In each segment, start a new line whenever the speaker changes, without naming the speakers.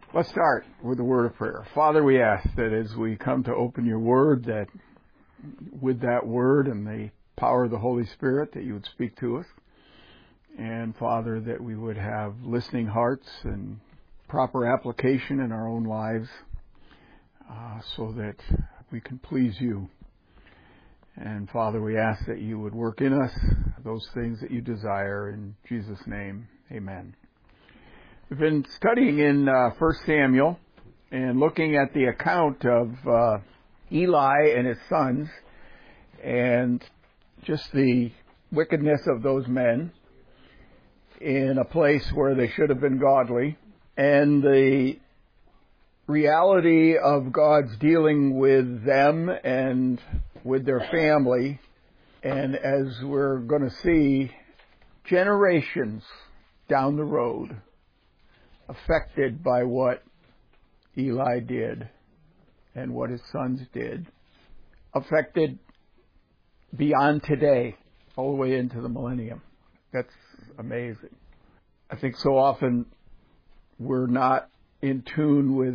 Let's start with a word of prayer. Father, we ask that as we come to open your word, that with that word and the power of the Holy Spirit, that you would speak to us. And Father, that we would have listening hearts and proper application in our own lives so that we can please you. And Father, we ask that you would work in us those things that you desire. In Jesus' name, amen. We've been studying in 1 Samuel and looking at the account of Eli and his sons and just the wickedness of those men in a place where they should have been godly, and the reality of God's dealing with them and with their family, and as we're going to see, generations down the road affected by what Eli did and what his sons did, affected beyond today, all the way into the millennium. That's amazing. I think so often we're not in tune with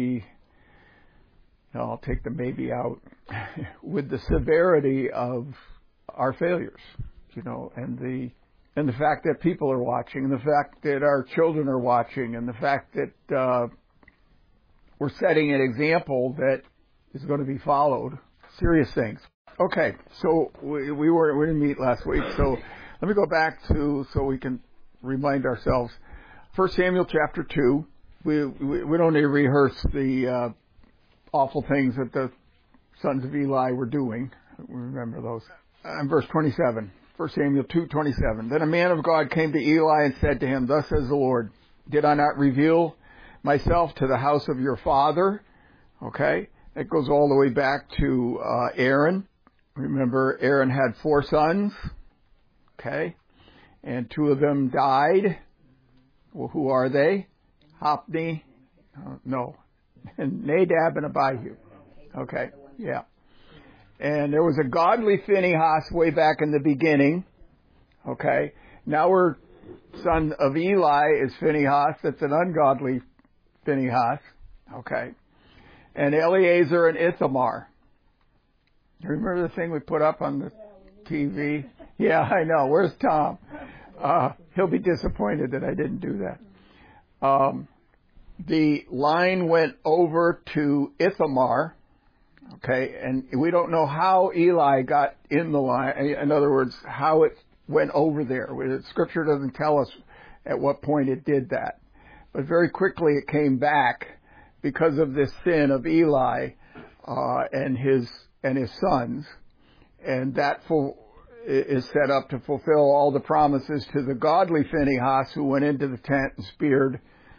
I'll take the maybe out, with the severity of our failures, and the fact that people are watching, and the fact that our children are watching, and the fact that we're setting an example that is going to be followed. Serious things. Okay, so we didn't meet last week, so let me go back so we can remind ourselves. 1 Samuel chapter 2. We don't need to rehearse the awful things that the sons of Eli were doing. We remember those. Verse 27. 1 Samuel 2:27. Then a man of God came to Eli and said to him, "Thus says the Lord, did I not reveal myself to the house of your father?" Okay, that goes all the way back to Aaron. Remember, Aaron had 4 sons. Okay, and 2 of them died. Well, who are they? Hophni? No, and Nadab and Abihu. Okay, yeah. And there was a godly Phinehas way back in the beginning. Okay. Now we're son of Eli is Phinehas. That's an ungodly Phinehas. Okay. And Eleazar and Ithamar. Remember the thing we put up on the TV? Yeah, I know. Where's Tom? He'll be disappointed that I didn't do that. The line went over to Ithamar. Okay, and we don't know how Eli got in the line. In other words, how it went over there. Scripture doesn't tell us at what point it did that. But very quickly it came back because of this sin of Eli and his sons. And that is set up to fulfill all the promises to the godly Phinehas who went into the tent and speared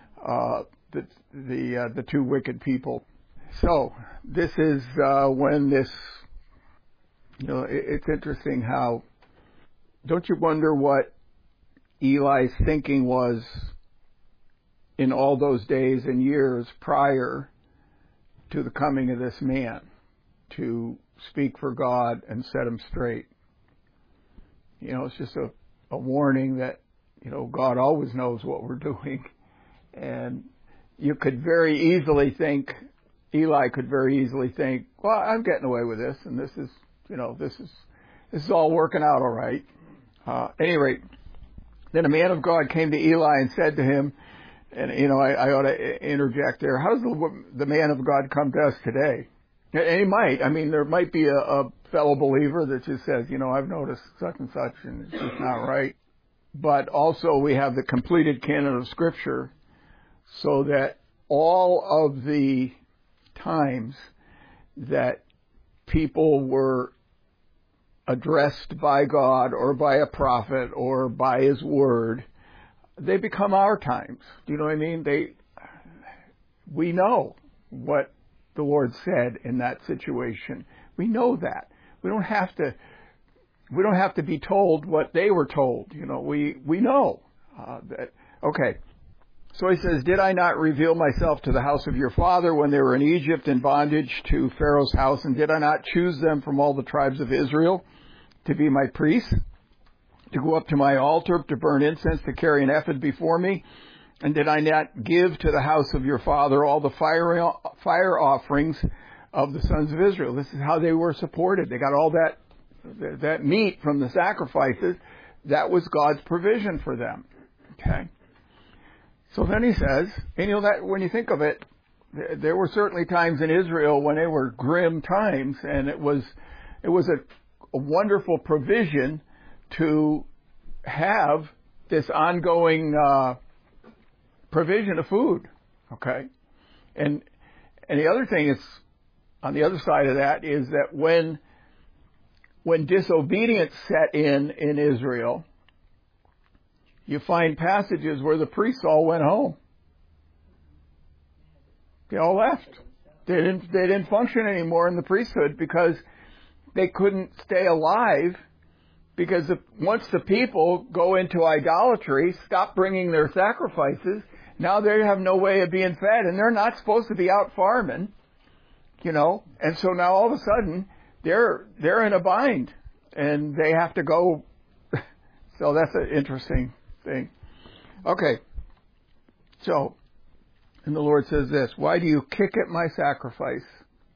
the 2 wicked people. So, this is when this, it's interesting how, don't you wonder what Eli's thinking was in all those days and years prior to the coming of this man to speak for God and set him straight. It's just a warning that, God always knows what we're doing. And you could very easily think, Eli could very easily think, well, I'm getting away with this, and this is all working out all right. At any rate, then a man of God came to Eli and said to him, and I ought to interject there, how does the man of God come to us today? And he might. I mean, there might be a fellow believer that just says, I've noticed such and such, and it's just not right. But also we have the completed canon of Scripture, so that all of the times that people were addressed by God or by a prophet or by His Word, they become our times. Do you know what I mean? We know what the Lord said in that situation. We know that. We don't have to be told what they were told. We know that. Okay. So he says, did I not reveal myself to the house of your father when they were in Egypt in bondage to Pharaoh's house? And did I not choose them from all the tribes of Israel to be my priests, to go up to my altar, to burn incense, to carry an ephod before me? And did I not give to the house of your father all the fire offerings of the sons of Israel? This is how they were supported. They got all that meat from the sacrifices. That was God's provision for them. Okay. So then he says, and that when you think of it, there were certainly times in Israel when they were grim times, and it was a wonderful provision to have this ongoing provision of food. Okay. And the other thing is, on the other side of that, is that when disobedience set in Israel, you find passages where the priests all went home. They all left. They didn't function anymore in the priesthood because they couldn't stay alive, because once the people go into idolatry, stop bringing their sacrifices, now they have no way of being fed, and they're not supposed to be out farming, and so now all of a sudden they're in a bind and they have to go. So that's an interesting thing. Okay. So, and the Lord says this, why do you kick at my sacrifice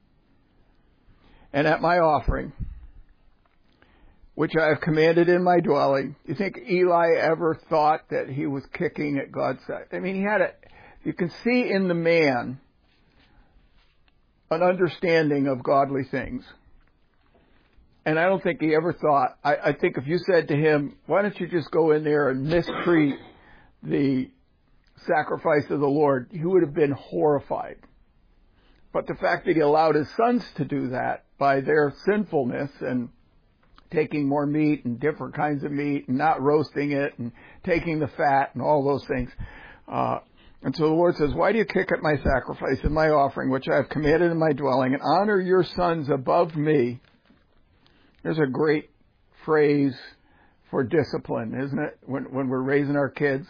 and at my offering, which I have commanded in my dwelling? You think Eli ever thought that he was kicking at God's side? I mean, you can see in the man an understanding of godly things. And I don't think he ever thought, I think if you said to him, why don't you just go in there and mistreat the sacrifice of the Lord, he would have been horrified. But the fact that he allowed his sons to do that by their sinfulness and taking more meat and different kinds of meat and not roasting it and taking the fat and all those things. And so the Lord says, why do you kick at my sacrifice and my offering, which I have commanded in my dwelling, and honor your sons above me? There's a great phrase for discipline, isn't it? When we're raising our kids,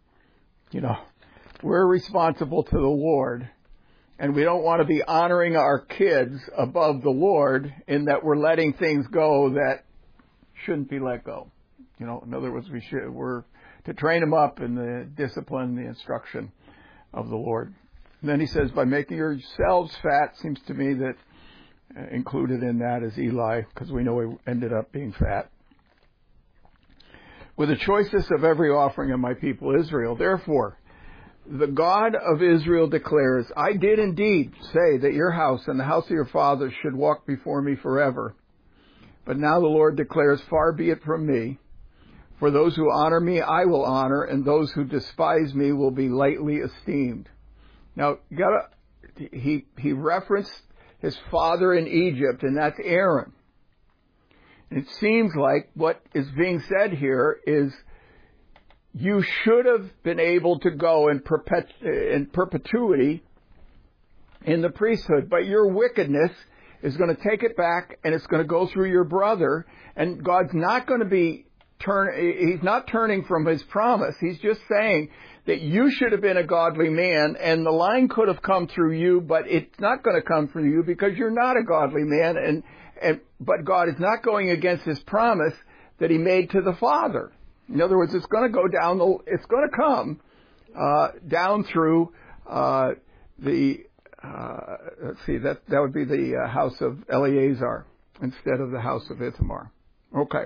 we're responsible to the Lord, and we don't want to be honoring our kids above the Lord in that we're letting things go that shouldn't be let go. In other words, we're to train them up in the discipline, the instruction of the Lord. And then he says, by making yourselves fat, seems to me that included in that is Eli, because we know he ended up being fat. With the choicest of every offering of my people Israel. Therefore, the God of Israel declares, I did indeed say that your house and the house of your fathers should walk before me forever. But now the Lord declares, far be it from me. For those who honor me, I will honor, and those who despise me will be lightly esteemed. Now, he referenced his father in Egypt, and that's Aaron. And it seems like what is being said here is, you should have been able to go in perpetuity in the priesthood, but your wickedness is going to take it back, and it's going to go through your brother, and God's not going to be he's not turning from his promise. He's just saying that you should have been a godly man, and the line could have come through you, but it's not going to come through you because you're not a godly man, but God is not going against his promise that he made to the father. In other words, it's going to go down. It's going to come down through let's see, that would be the house of Eleazar instead of the house of Ithamar. Okay.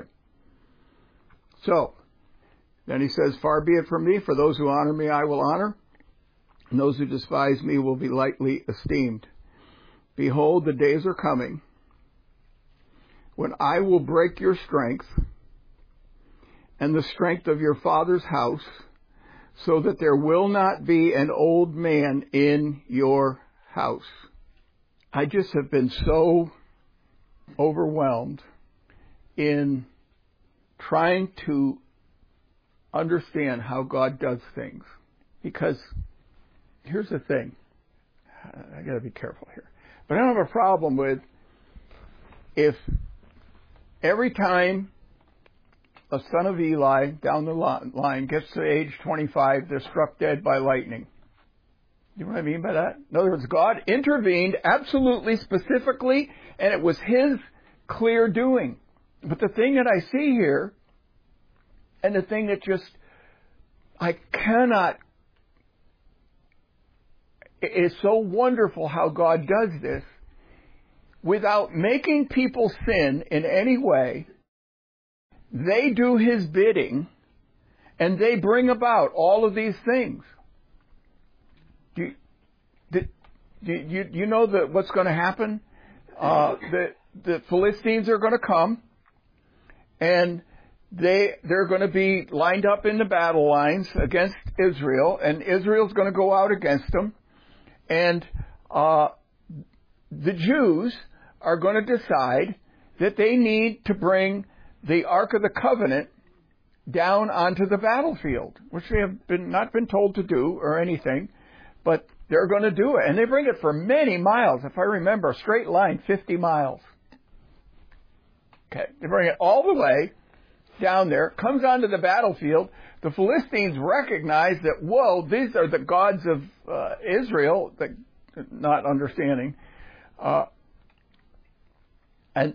So then he says, far be it from me, for those who honor me I will honor, and those who despise me will be lightly esteemed. Behold, the days are coming when I will break your strength and the strength of your father's house, so that there will not be an old man in your house. I just have been so overwhelmed in trying to understand how God does things. Because here's the thing. I got to be careful here. But I don't have a problem with if every time a son of Eli down the line gets to age 25, they're struck dead by lightning. You know what I mean by that? In other words, God intervened absolutely specifically, and it was his clear doing. But the thing that I see here, and the thing that I cannot it's so wonderful how God does this without making people sin in any way. They do His bidding, and they bring about all of these things. Do you know what's going to happen? The Philistines are going to come, and they're going to be lined up in the battle lines against Israel, and Israel's going to go out against them. And the Jews are going to decide that they need to bring the Ark of the Covenant down onto the battlefield, which they have not been told to do or anything, but they're going to do it. And they bring it for many miles. If I remember, a straight line, 50 miles. Okay, they bring it all the way down there, comes onto the battlefield. The Philistines recognize that, whoa, these are the gods of Israel, not understanding. And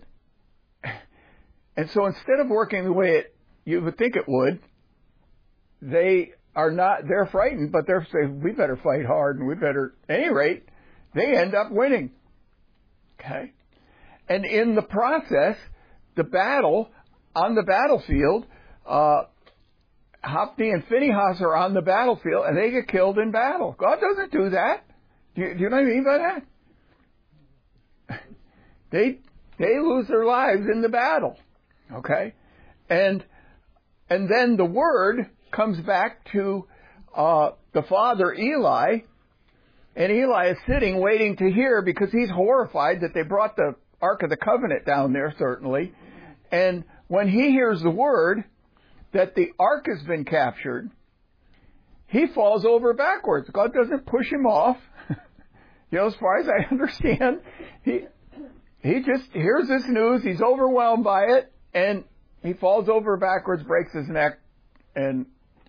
so instead of working the way you would think it would, they're frightened, but they're saying, we better fight hard, and at any rate, they end up winning. Okay? And in the process, the battle, on the battlefield, Hophni and Phinehas are on the battlefield, and they get killed in battle. God doesn't do that. Do you know what I mean by that? They lose their lives in the battle. Okay? And then the word comes back to the father, Eli, and Eli is sitting waiting to hear, because he's horrified that they brought the Ark of the Covenant down there, certainly. And when he hears the word that the Ark has been captured, he falls over backwards. God doesn't push him off. As far as I understand, he just hears this news, he's overwhelmed by it, and he falls over backwards, breaks his neck, and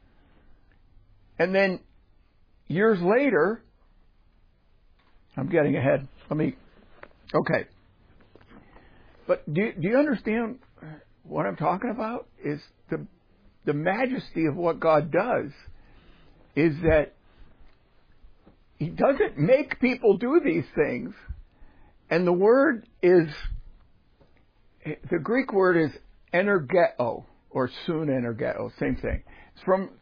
then years later, I'm getting ahead. Okay. But do you understand what I'm talking about? Is the majesty of what God does is that He doesn't make people do these things. And the Greek word is energeo, or soon energeo, same thing. It's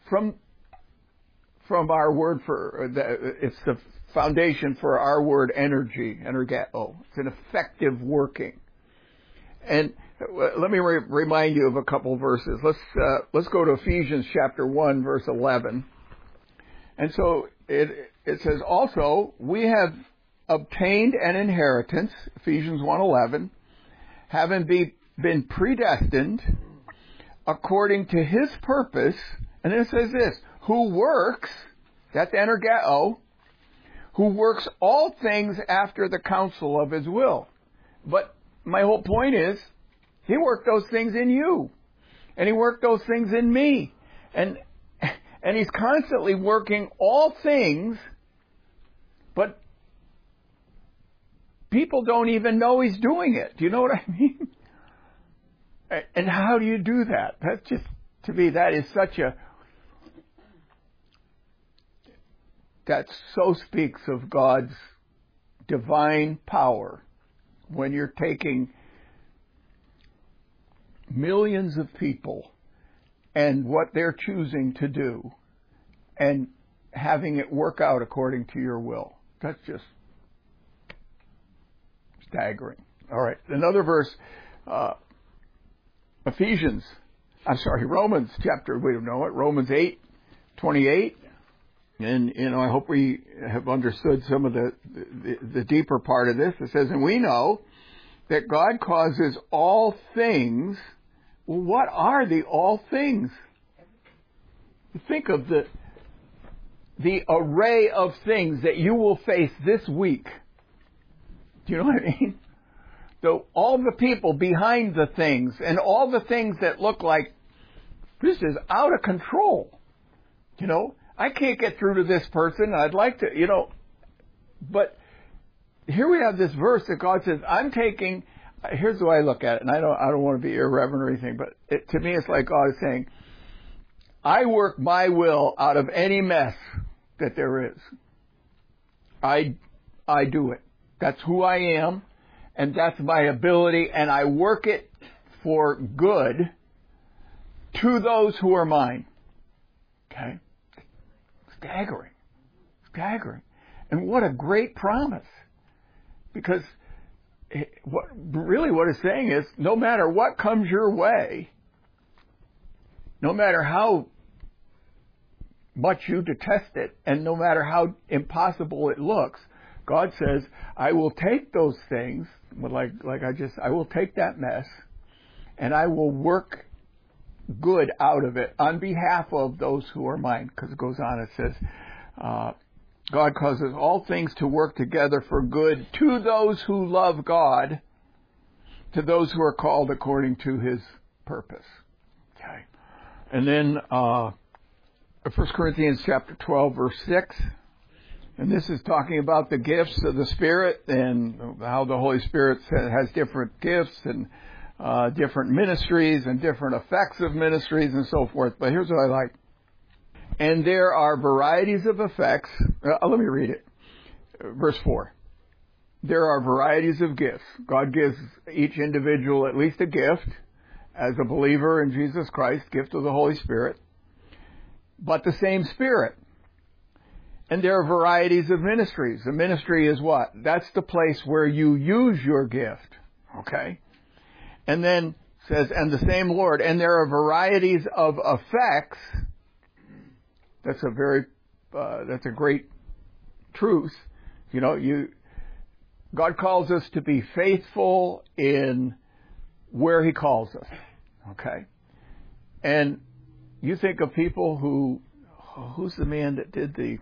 from our word it's the foundation for our word energy, energeo. It's an effective working. And let me remind you of a couple verses. Let's go to Ephesians chapter 1, verse 11. And so it says, also, we have obtained an inheritance, Ephesians 1:11, having been predestined according to His purpose. And then it says this, who works, that's energeo, who works all things after the counsel of His will. But my whole point is, He worked those things in you. And He worked those things in me. And He's constantly working all things, but people don't even know He's doing it. Do you know what I mean? And how do you do that? That's just, to me, that so speaks of God's divine power. When you're taking millions of people and what they're choosing to do and having it work out according to your will. That's just staggering. All right, another verse, Romans chapter, we don't know it, Romans 8:28. And, I hope we have understood some of the deeper part of this. It says, and we know that God causes all things. Well, what are the all things? Think of the array of things that you will face this week. Do you know what I mean? So all the people behind the things and all the things that look like this is out of control. I can't get through to this person. I'd like to, but here we have this verse that God says, here's the way I look at it, and I don't want to be irreverent or anything, but to me it's like God is saying, I work my will out of any mess that there is. I do it. That's who I am, and that's my ability, and I work it for good to those who are mine. Okay? Staggering. Staggering. And what a great promise. Because what it's saying is, no matter what comes your way, no matter how much you detest it, and no matter how impossible it looks, God says, I will take those things, I will take that mess, and I will work good out of it on behalf of those who are mine. Because it goes on, it says, God causes all things to work together for good to those who love God, to those who are called according to His purpose. Okay. And then 1 Corinthians chapter 12, verse 6. And this is talking about the gifts of the Spirit and how the Holy Spirit has different gifts and different ministries and different effects of ministries and so forth. But here's what I like. And there are varieties of effects. Let me read it. Verse 4. There are varieties of gifts. God gives each individual at least a gift as a believer in Jesus Christ, gift of the Holy Spirit. But the same Spirit. And there are varieties of ministries. A ministry is what? That's the place where you use your gift. Okay? And then says, and the same Lord. And there are varieties of effects. That's a great truth. You know, God calls us to be faithful in where He calls us. Okay? And you think of people who's the man that did the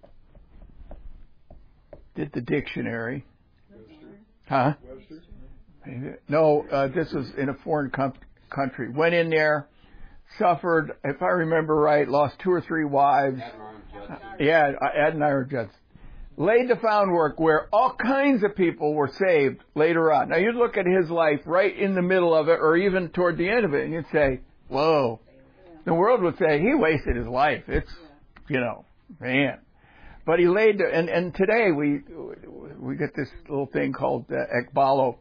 dictionary?
Webster.
Huh?
Webster?
No, this was in a foreign country. Went in there, suffered, if I remember right, lost 2 or 3 wives. Adoniram Judson. Laid the groundwork where all kinds of people were saved later on. Now you'd look at his life right in the middle of it, or even toward the end of it, and you'd say, whoa. The world would say, he wasted his life. It's, man. But he laid, and today we get this little thing called Ekbalo.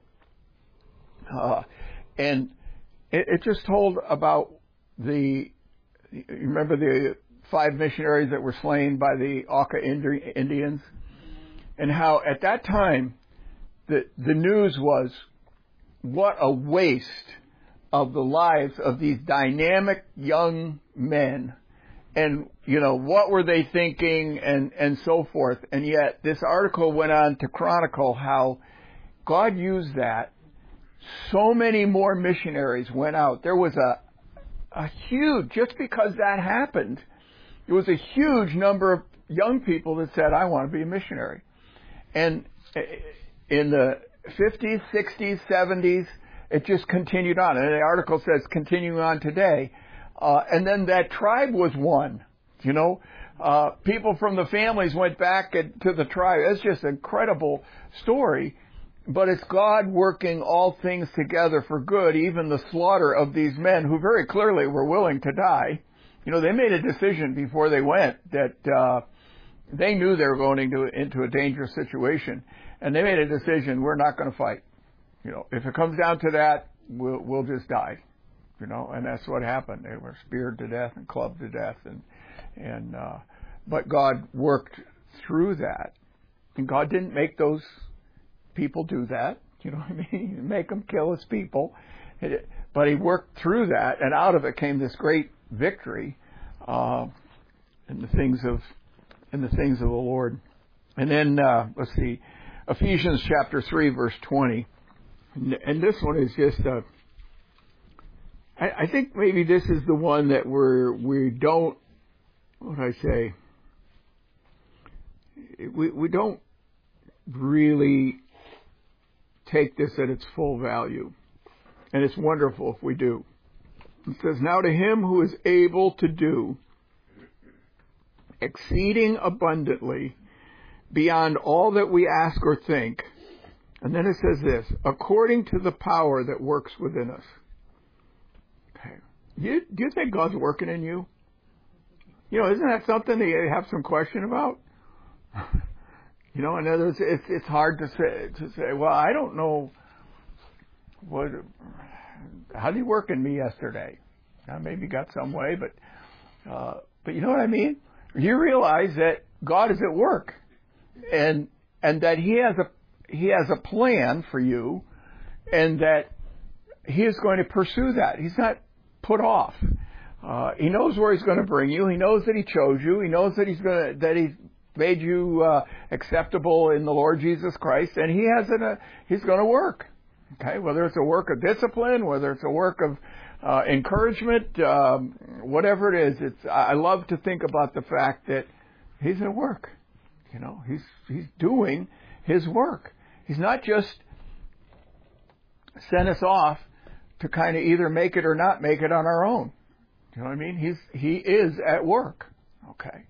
And it just told about you remember the 5 missionaries that were slain by the Auca Indians? And how at that time, the news was, what a waste of the lives of these dynamic young men. And, what were they thinking and so forth. And yet this article went on to chronicle how God used that. So many more missionaries went out. There was a huge, just because that happened, there was a huge number of young people that said, I want to be a missionary. And in the 50s, 60s, 70s, it just continued on. And the article says continuing on today. And then that tribe was won. People from the families went back to the tribe. It's just an incredible story. But it's God working all things together for good, even the slaughter of these men who very clearly were willing to die. They made a decision before they went that they knew they were going into a dangerous situation. And they made a decision, we're not going to fight. If it comes down to that, we'll just die. And that's what happened. They were speared to death and clubbed to death. But God worked through that. And God didn't make those people do that. You know what I mean? He didn't make them kill His people. But He worked through that, and out of it came this great victory in the things of the Lord. And then, let's see, Ephesians chapter 3, verse 20. And this one is just I think maybe this is the one that we don't, what do I say? We don't really take this at its full value. And it's wonderful if we do. It says, now to Him who is able to do exceeding abundantly beyond all that we ask or think. And then it says this, according to the power that works within us. Okay. Do you think God's working in you? Isn't that something that you have some question about? You know, in other words, it's hard to say, well, I don't know how did he work in me yesterday? I maybe got some way, but you know what I mean? You realize that God is at work, and that He has a plan for you, and that He is going to pursue that. He's not put off. He knows where He's going to bring you. He knows that He chose you. He knows that He's made you acceptable in the Lord Jesus Christ, and He's going to work. Okay, whether it's a work of discipline, whether it's a work of encouragement, whatever it is, I love to think about the fact that He's at work. You know, He's doing His work. He's not just sent us off to kind of either make it or not make it on our own. You know what I mean? He is at work. Okay.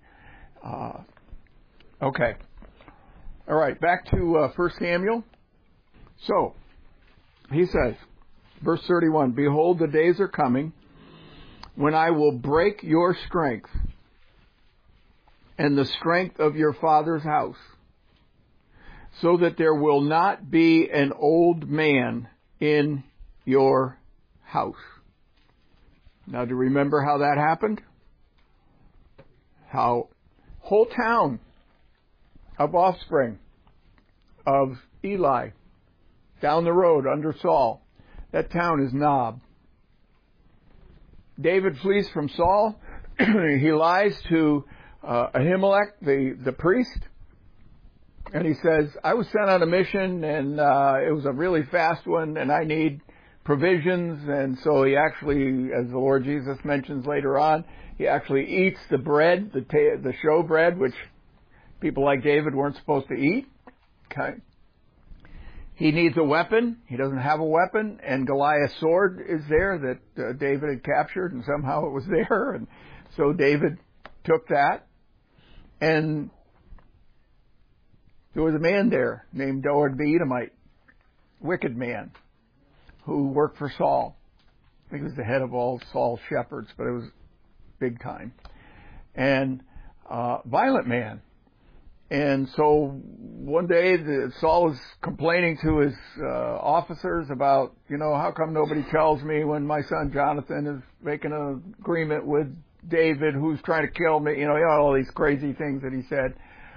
Okay. All right. Back to 1 Samuel. So, he says, verse 31, "Behold, the days are coming when I will break your strength and the strength of your father's house, so that there will not be an old man in your house." Now, do you remember how that happened? How whole town of offspring of Eli down the road under Saul, that town is Nob. David flees from Saul. He lies to Ahimelech, the priest, and he says, "I was sent on a mission, and it was a really fast one, and I need provisions." And so he actually, as the Lord Jesus mentions later on, he actually eats the bread, the show bread, which people like David weren't supposed to eat. Okay. He needs a weapon. He doesn't have a weapon, and Goliath's sword is there that David had captured, and somehow it was there, and so David took that. And there was a man there named Doeg the Edomite, wicked man, who worked for Saul. I think he was the head of all Saul's shepherds, but it was big time. And violent man. And so one day Saul was complaining to his officers about, how come nobody tells me when my son Jonathan is making an agreement with David who's trying to kill me, all these crazy things that he said.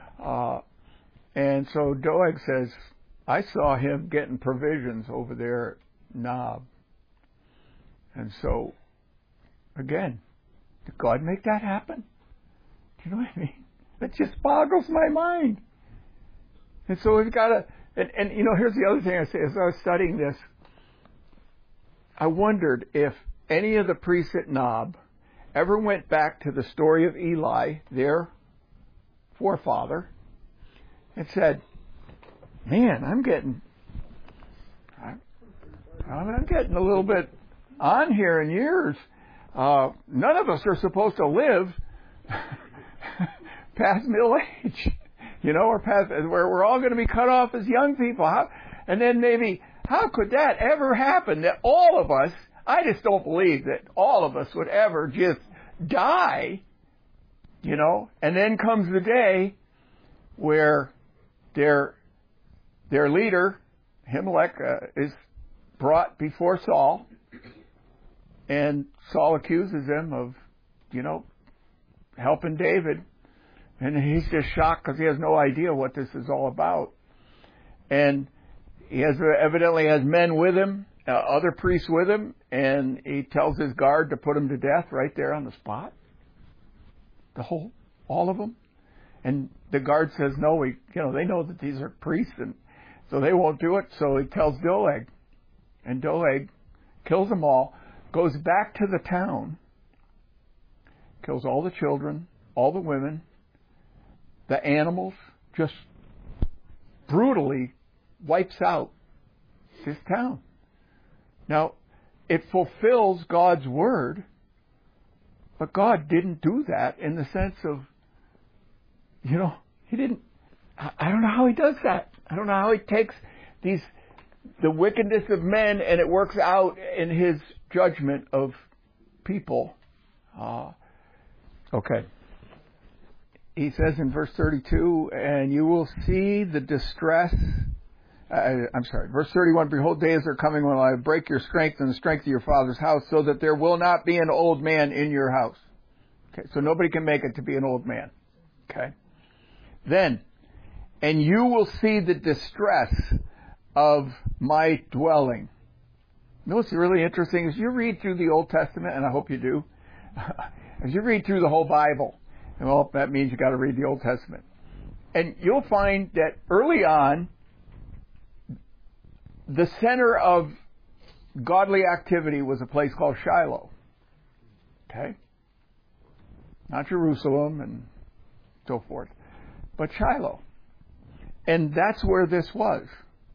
And so Doeg says, "I saw him getting provisions over there at Nob." And so, again, did God make that happen? Do you know what I mean? That just boggles my mind. And so we've got to, and here's the other thing I say, as I was studying this, I wondered if any of the priests at Nob ever went back to the story of Eli, their forefather, and said, "Man, I'm getting a little bit on here in years. None of us are supposed to live past middle age, or past where we're all going to be cut off as young people. And then maybe, how could that ever happen? That all of us, I just don't believe that all of us would ever just die, And then comes the day where their leader, Ahimelech, is brought before Saul, and Saul accuses him of, helping David. And he's just shocked because he has no idea what this is all about. And he evidently has men with him, other priests with him, and he tells his guard to put him to death right there on the spot. All of them. And the guard says, no, they know that these are priests, and so they won't do it. So he tells Doeg. And Doeg kills them all, goes back to the town, kills all the children, all the women, the animals, just brutally wipes out this town. Now, it fulfills God's word, but God didn't do that in the sense of, He didn't, I don't know how He does that. I don't know how He takes the wickedness of men and it works out in His judgment of people. Okay. he says in verse 32, and you will see the distress. Verse 31, behold, days are coming when I break your strength and the strength of your father's house, so that there will not be an old man in your house. Okay, so nobody can make it to be an old man. Okay. Then, and you will see the distress of my dwelling. You know what's really interesting is you read through the Old Testament, and I hope you do, as you read through the whole Bible, and well, that means you got to read the Old Testament. And you'll find that early on, the center of godly activity was a place called Shiloh. Okay? Not Jerusalem and so forth, but Shiloh. And that's where this was.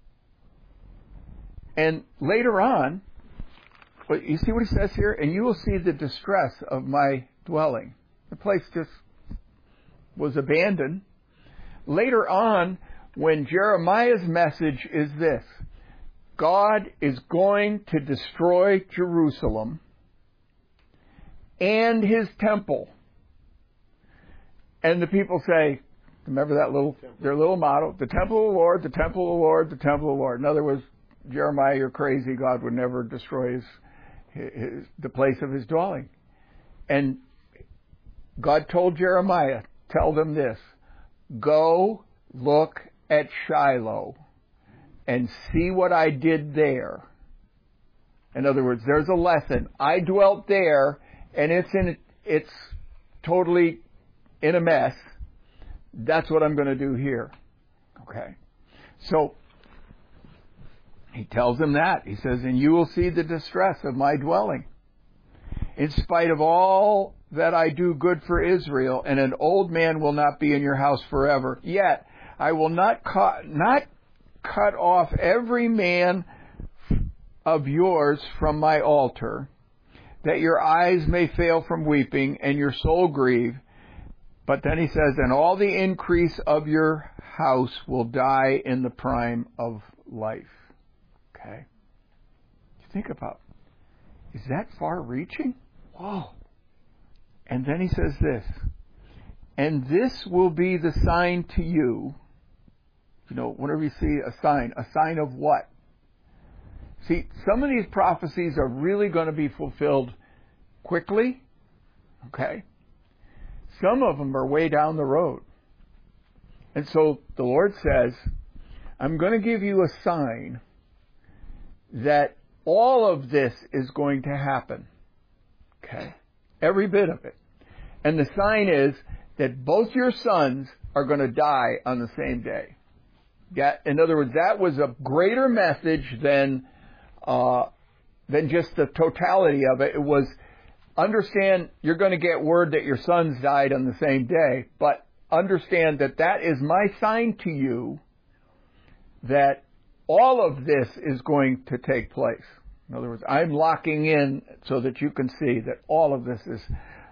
And later on, but you see what he says here? And you will see the distress of my dwelling. The place just was abandoned. Later on, when Jeremiah's message is this, God is going to destroy Jerusalem and his temple. And the people say, remember that their little motto, the temple of the Lord, the temple of the Lord, the temple of the Lord. In other words, Jeremiah, you're crazy. God would never destroy the place of his dwelling. And God told Jeremiah, tell them this, go look at Shiloh and see what I did there. In other words, there's a lesson. I dwelt there, and it's totally in a mess. That's what I'm going to do here. Okay. So, he tells them that. He says, and you will see the distress of my dwelling. In spite of all that I do good for Israel, and an old man will not be in your house forever. Yet, I will not cut off every man of yours from my altar, that your eyes may fail from weeping, and your soul grieve. But then he says, and all the increase of your house will die in the prime of life. Okay? Think about, is that far-reaching? Whoa. And then he says this, and this will be the sign to you. You know, whenever you see a sign of what? See, some of these prophecies are really going to be fulfilled quickly. Okay? Some of them are way down the road. And so the Lord says, I'm going to give you a sign that all of this is going to happen. Okay? Every bit of it. And the sign is that both your sons are going to die on the same day. Yeah, in other words, that was a greater message than just the totality of it. It was, understand you're going to get word that your sons died on the same day, but understand that that is my sign to you that all of this is going to take place. In other words, I'm locking in so that you can see that all of this is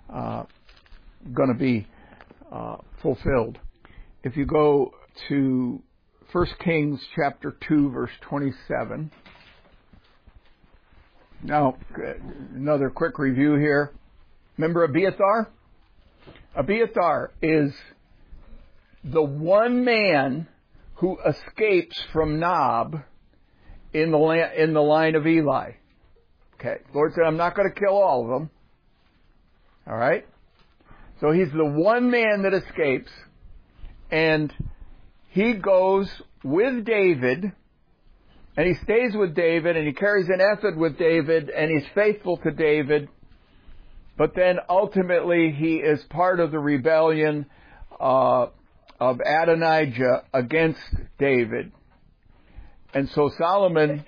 going to be fulfilled. If you go to 1 Kings chapter 2, verse 27. Now, another quick review here. Remember Abiathar? Abiathar is the one man who escapes from Nob in the line of Eli. Okay, Lord said, I'm not going to kill all of them. All right? So he's the one man that escapes, and he goes with David, and he stays with David, and he carries an ephod with David, and he's faithful to David. But then ultimately he is part of the rebellion of Adonijah against David. And so Solomon,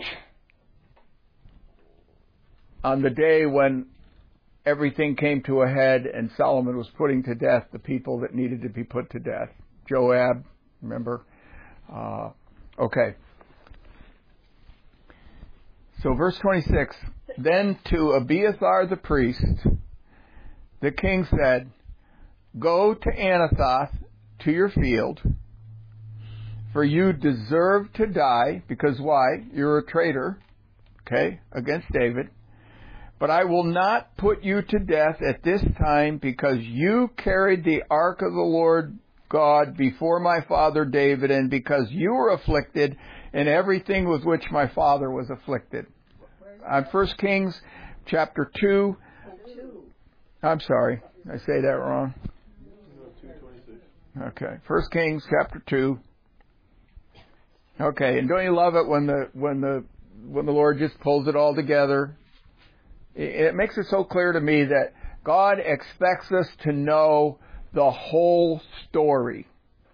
on the day when everything came to a head and Solomon was putting to death the people that needed to be put to death, Joab, remember? Okay. So verse 26, then to Abiathar the priest, the king said, go to Anathoth to your field, for you deserve to die, because why? You're a traitor, okay, against David. But I will not put you to death at this time, because you carried the ark of the Lord God before my father David, and because you were afflicted in everything with which my father was afflicted. On 1 Kings chapter 2. I'm sorry, I say that wrong. Okay, 1 Kings chapter 2. Okay, and don't you love it when the Lord just pulls it all together? It makes it so clear to me that God expects us to know the whole story.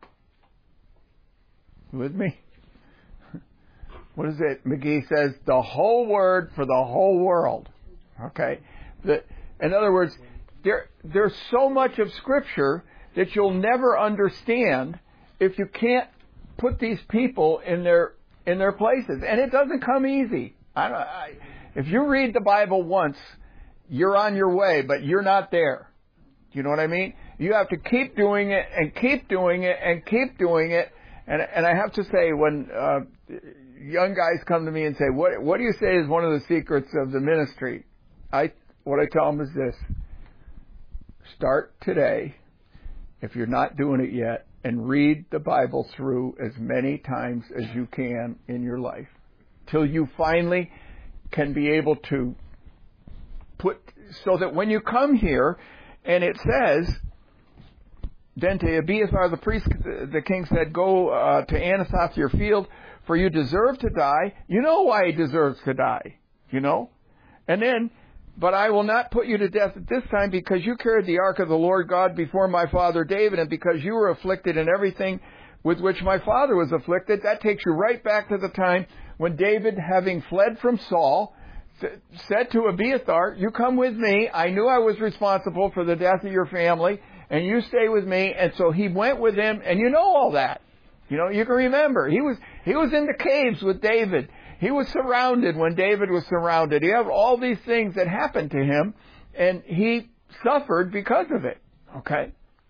With me? What is it? McGee says, the whole word for the whole world. Okay? In other words, there's so much of Scripture that you'll never understand if you can't put these people in their places. And it doesn't come easy. If you read the Bible once, you're on your way, but you're not there. Do you know what I mean? You have to keep doing it and keep doing it and keep doing it. And I have to say, when young guys come to me and say, what do you say is one of the secrets of the ministry? What I tell them is this: start today, if you're not doing it yet, and read the Bible through as many times as you can in your life, till you finally can be able to put, so that when you come here and it says, then to Abiathar the priest, the king said, go to Anathoth your field, for you deserve to die. You know why he deserves to die, you know? And then, but I will not put you to death at this time, because you carried the ark of the Lord God before my father David, and because you were afflicted in everything with which my father was afflicted. That takes you right back to the time when David, having fled from Saul, said to Abiathar, you come with me. I knew I was responsible for the death of your family, and you stay with me. And so he went with him, and you know all that. You know, you can remember. He was in the caves with David. He was surrounded when David was surrounded. He had all these things that happened to him, and he suffered because of it. Okay?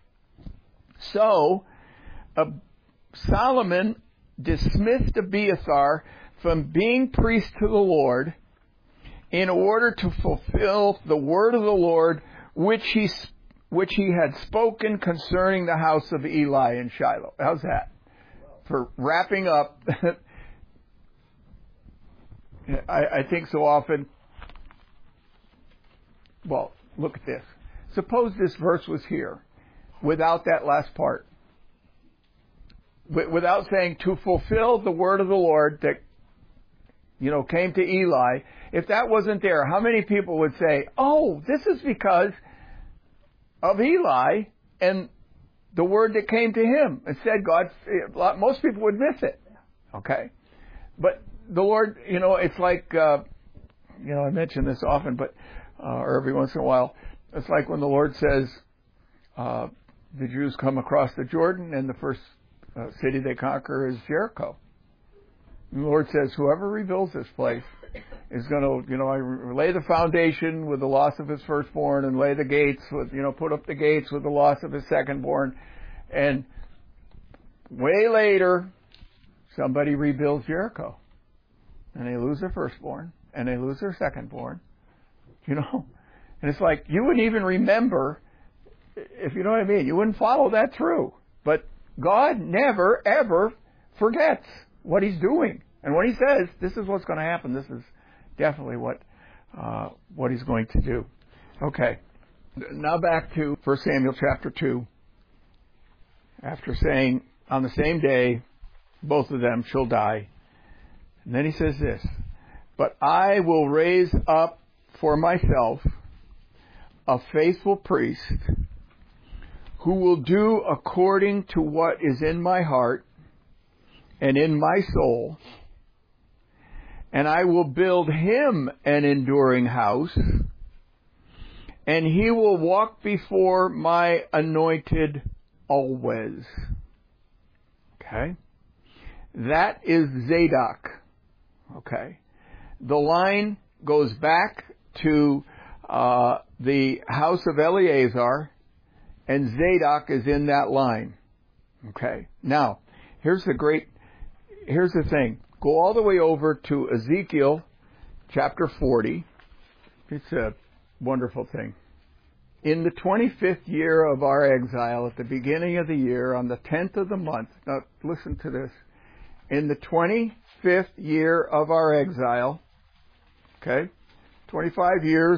So, Solomon dismissed Abiathar from being priest to the Lord in order to fulfill the word of the Lord which he had spoken concerning the house of Eli in Shiloh. How's that? For wrapping up, I think so often, well, look at this. Suppose this verse was here without that last part. Without saying to fulfill the word of the Lord that, came to Eli. If that wasn't there, how many people would say, oh, this is because of Eli and the word that came to him? Instead, most people would miss it. Okay? But the Lord, it's like, I mention this often, but, or every once in a while, it's like when the Lord says, the Jews come across the Jordan, and the first city they conquer is Jericho. And the Lord says, whoever rebuilds this place is going to, lay the foundation with the loss of his firstborn, and lay the gates with, put up the gates with the loss of his secondborn. And way later, somebody rebuilds Jericho. And they lose their firstborn, and they lose their secondborn. And it's like, you wouldn't even remember, if you know what I mean. You wouldn't follow that through. But God never, ever forgets what He's doing. And when He says, this is what's going to happen, this is definitely what He's going to do. Okay. Now back to 1 Samuel chapter 2. After saying, on the same day, both of them shall die. And then he says this, but I will raise up for myself a faithful priest who will do according to what is in my heart and in my soul, and I will build him an enduring house, and he will walk before my anointed always. Okay? That is Zadok. Okay. The line goes back to the house of Eleazar, and Zadok is in that line. Okay. Now, here's the thing. Go all the way over to Ezekiel chapter 40. It's a wonderful thing. In the 25th year of our exile, at the beginning of the year, on the 10th of the month, now listen to this. In the 25th year of our exile, okay, 25 years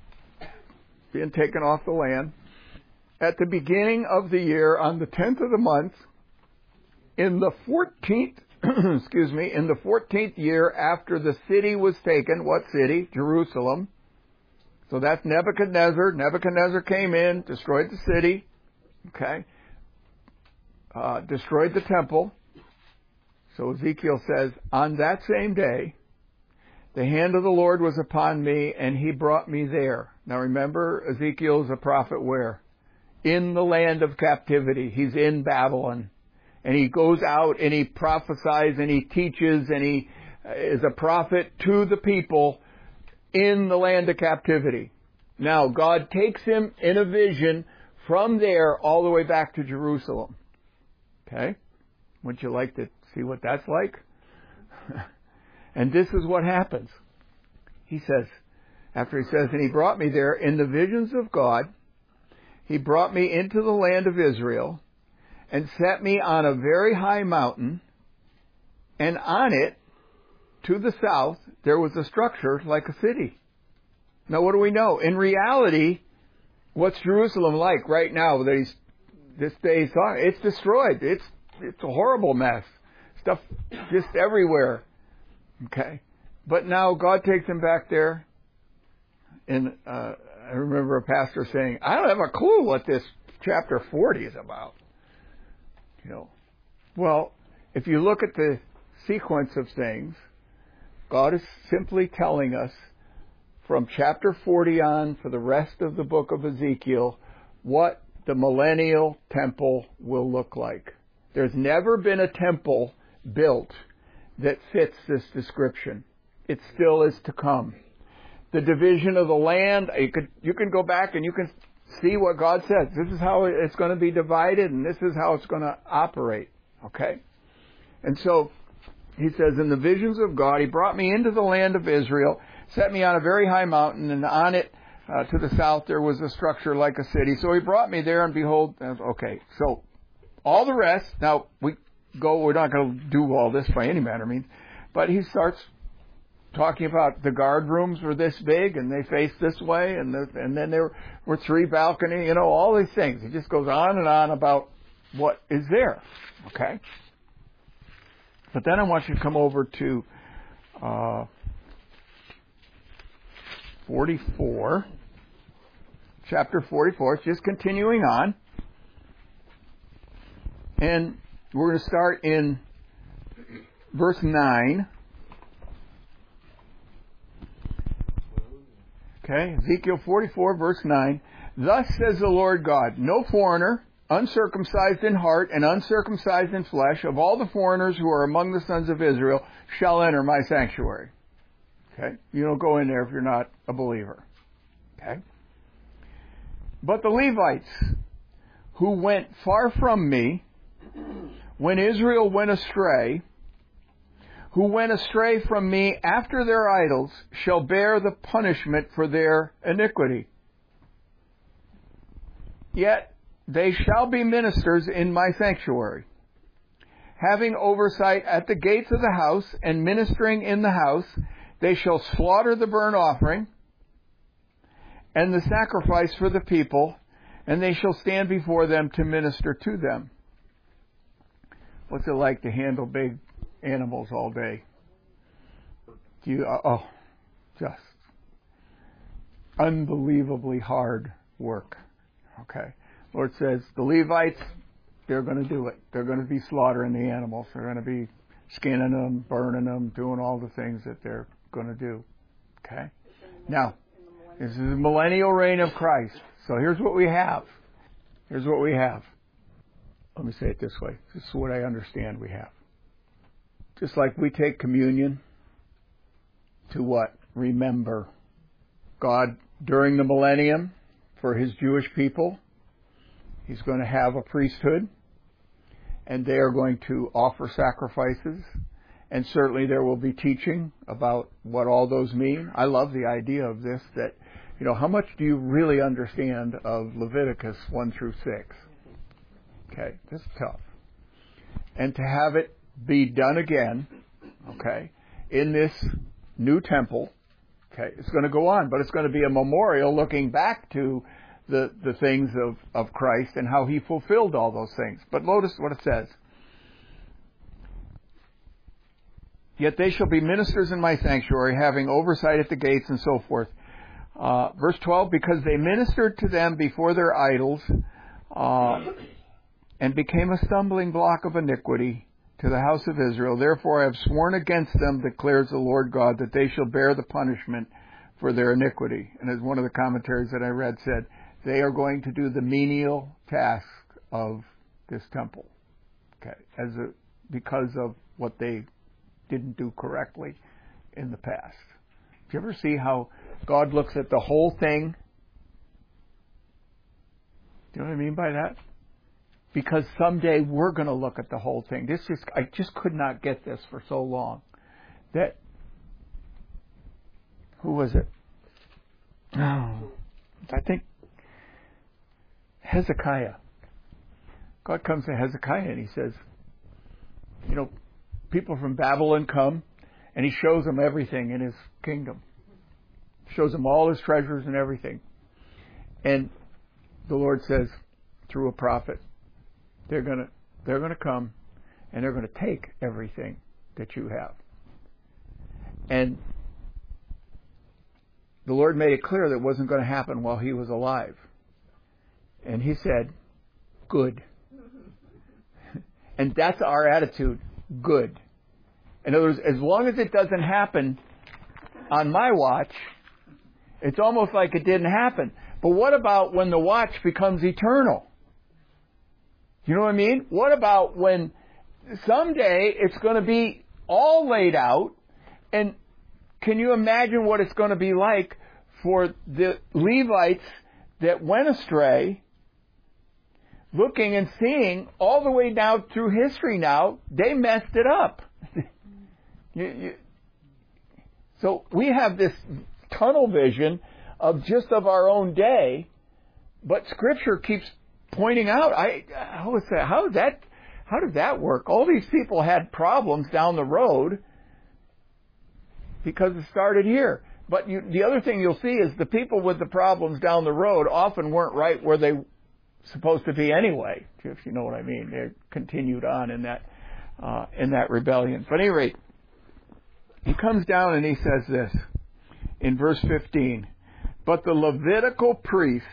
being taken off the land, at the beginning of the year, on the 10th of the month, in the 14th, in the 14th year after the city was taken, what city? Jerusalem. So that's Nebuchadnezzar. Nebuchadnezzar came in, destroyed the city, okay, destroyed the temple. So Ezekiel says, on that same day, the hand of the Lord was upon me, and he brought me there. Now remember, Ezekiel's a prophet where? In the land of captivity. He's in Babylon. And he goes out and he prophesies and he teaches and he is a prophet to the people in the land of captivity. Now, God takes him in a vision from there all the way back to Jerusalem. Okay? Wouldn't you like to see what that's like? And this is what happens. He says, after he says, and he brought me there in the visions of God, he brought me into the land of Israel and set me on a very high mountain, and on it, to the south, there was a structure like a city. Now, what do we know? In reality, what's Jerusalem like right now? This day, it's destroyed. It's a horrible mess. Stuff just everywhere. Okay. But now God takes him back there. And I remember a pastor saying, I don't have a clue what this chapter 40 is about. You know. Well, if you look at the sequence of things, God is simply telling us from chapter 40 on for the rest of the book of Ezekiel what the millennial temple will look like. There's never been a temple built that fits this description. It still is to come. The division of the land, you can go back and you can see what God says. This is how it's going to be divided, and this is how it's going to operate. Okay? And so, he says, in the visions of God, he brought me into the land of Israel, set me on a very high mountain, and on it, to the south, there was a structure like a city. So he brought me there, and behold, okay, so all the rest, now we're not going to do all this by any manner of means, but he starts talking about the guard rooms were this big, and they faced this way, and then there were 3 balconies, all these things. He just goes on and on about what is there, okay? But then I want you to come over to 44, chapter 44. It's just continuing on. And we're going to start in verse 9. Okay, Ezekiel 44, verse 9. Thus says the Lord God, no foreigner, uncircumcised in heart and uncircumcised in flesh, of all the foreigners who are among the sons of Israel, shall enter my sanctuary. Okay? You don't go in there if you're not a believer. Okay? But the Levites, who went far from me, when Israel went astray, who went astray from me after their idols, shall bear the punishment for their iniquity. Yet they shall be ministers in my sanctuary, having oversight at the gates of the house, and ministering in the house. They shall slaughter the burnt offering and the sacrifice for the people, and they shall stand before them to minister to them. What's it like to handle big animals all day? Just unbelievably hard work. Okay. Lord says, the Levites, they're going to do it. They're going to be slaughtering the animals. They're going to be skinning them, burning them, doing all the things that they're going to do. Okay? Now, this is the millennial reign of Christ. So here's what we have. Here's what we have. Let me say it this way. This is what I understand we have. Just like we take communion to what? Remember God during the millennium for his Jewish people. He's going to have a priesthood, and they are going to offer sacrifices, And certainly there will be teaching about what all those mean. I love the idea of this, that, how much do you really understand of Leviticus 1 through 6? Okay, this is tough. And to have it be done again, okay, in this new temple, okay, it's going to go on, but it's going to be a memorial looking back to the things of Christ and how He fulfilled all those things. But notice what it says. Yet they shall be ministers in my sanctuary, having oversight at the gates and so forth. Verse 12, because they ministered to them before their idols, and became a stumbling block of iniquity to the house of Israel. Therefore I have sworn against them, declares the Lord God, that they shall bear the punishment for their iniquity. And as one of the commentaries that I read said, they are going to do the menial task of this temple. Okay, because of what they didn't do correctly in the past. Do you ever see how God looks at the whole thing? Do you know what I mean by that? Because someday we're going to look at the whole thing. I just could not get this for so long. That, who was it? Oh, I think Hezekiah. God comes to Hezekiah and He says, people from Babylon come, and He shows them everything in His kingdom. Shows them all His treasures and everything. And the Lord says, through a prophet, they're going to come, and they're going to take everything that you have. And the Lord made it clear that it wasn't going to happen while He was alive. And He said, good. And that's our attitude. Good. In other words, as long as it doesn't happen on my watch, it's almost like it didn't happen. But what about when the watch becomes eternal? You know what I mean? What about when someday it's going to be all laid out, and can you imagine what it's going to be like for the Levites that went astray, looking and seeing all the way down through history now, they messed it up. So we have this tunnel vision of our own day, but Scripture keeps pointing out, how did that work? All these people had problems down the road because it started here. But the other thing you'll see is the people with the problems down the road often weren't right where they supposed to be anyway, if you know what I mean. They continued on in that rebellion. But at any rate, he comes down and he says this in verse 15. But the Levitical priests,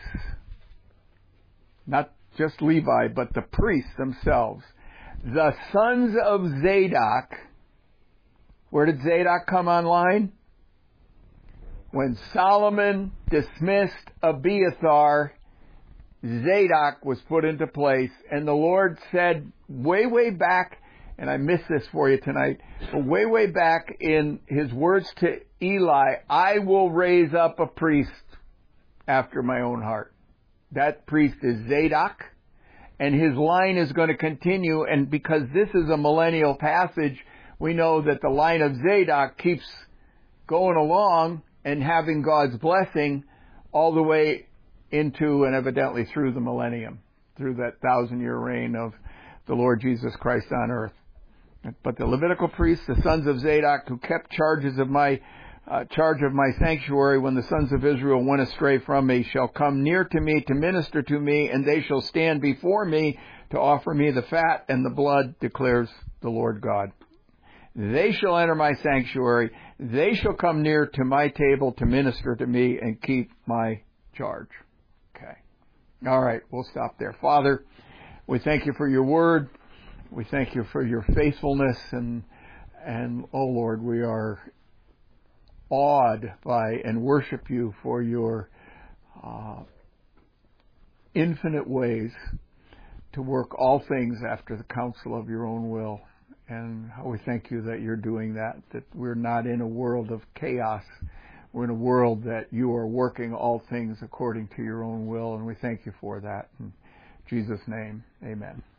not just Levi, but the priests themselves, the sons of Zadok. Where did Zadok come online? When Solomon dismissed Abiathar, Zadok was put into place, and the Lord said way back, and I missed this for you tonight, but way back in His words to Eli, I will raise up a priest after my own heart. That priest is Zadok, and his line is going to continue, and because this is a millennial passage, we know that the line of Zadok keeps going along and having God's blessing all the way into and evidently through the millennium, through that 1,000-year reign of the Lord Jesus Christ on earth. But the Levitical priests, the sons of Zadok, who kept charge of my sanctuary when the sons of Israel went astray from me, shall come near to me to minister to me, and they shall stand before me to offer me the fat and the blood, declares the Lord God. They shall enter my sanctuary. They shall come near to my table to minister to me and keep my charge. Okay. All right, we'll stop there. Father, we thank you for your word. We thank you for your faithfulness, and oh Lord, we are awed by and worship you for your infinite ways to work all things after the counsel of your own will. And how we thank you that you're doing that we're not in a world of chaos. We're in a world that you are working all things according to your own will, and we thank you for that. In Jesus' name, amen.